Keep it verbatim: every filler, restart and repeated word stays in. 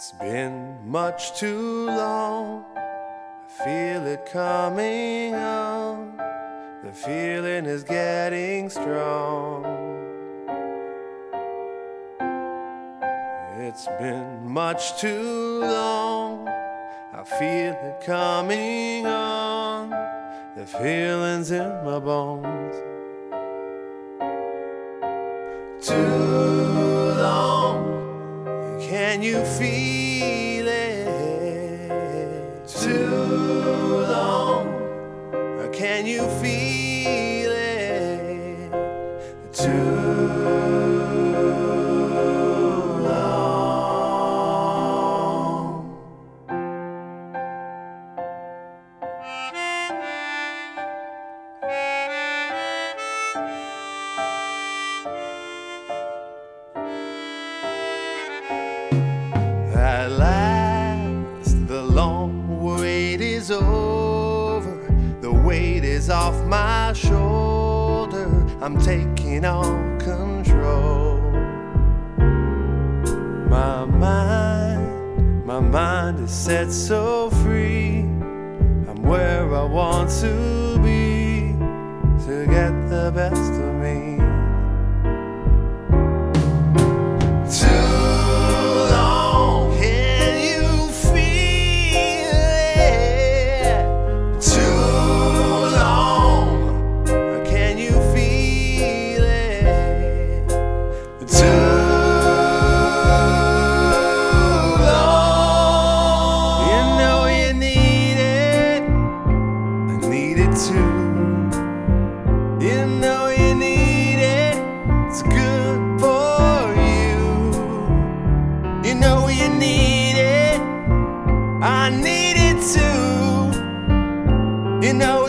It's been much too long, I feel it coming on. The feeling is getting strong. It's been much too long, I feel it coming on. The feeling's in my bones. Too long, can you feel it? Too long, can you feel it? Too At last, the long wait is over. The weight is off my shoulder. I'm taking all control. My mind, my mind is set so free. I'm where I want to be, to get the best of me. You know you need it, it's good for you. You know you need it, I need it too. You know